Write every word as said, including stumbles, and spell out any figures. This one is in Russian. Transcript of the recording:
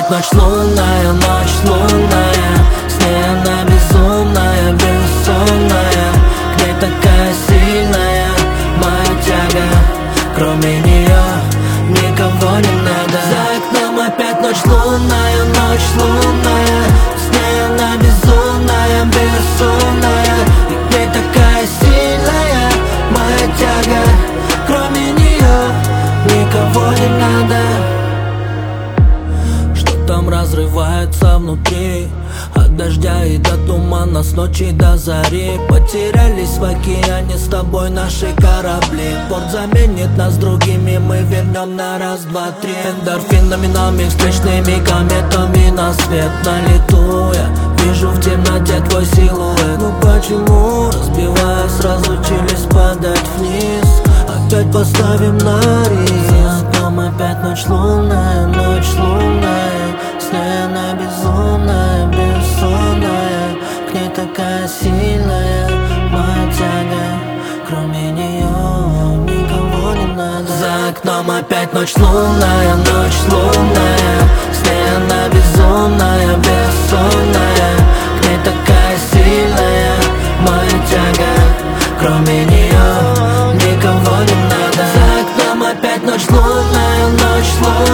опять ночь лунная, ночь лунная. С ней она безумная, бессонная. К ней такая сильная моя тяга. Кроме нее никого не надо. За окном опять ночь лунная, ночь лунная. С ней она безумная, бессонная. И к ней такая сильная моя тяга. Кроме нее никого не надо. Что там разрывается внутри? От дождя и до тумана, с ночи до зари. Потерялись в океане с тобой наши корабли. Порт заменит нас другими, мы вернем на раз, два, три. Эндорфинами, нами, встречными кометами на свет. На лету я вижу в темноте твой силуэт. Ну почему, разбиваясь, разучились падать вниз? Опять поставим на риск. За окном опять ночь лунная, ночь лунная. С ней она безумная, бессонная. К ней такая сильная моя тяга. Кроме нее никого не надо. За окном опять ночь лунная, ночь лунная. С ней она безумная, бессонная. К ней такая сильная моя тяга. Кроме нее никого не надо. За окном опять ночь лунная, ночь лунная.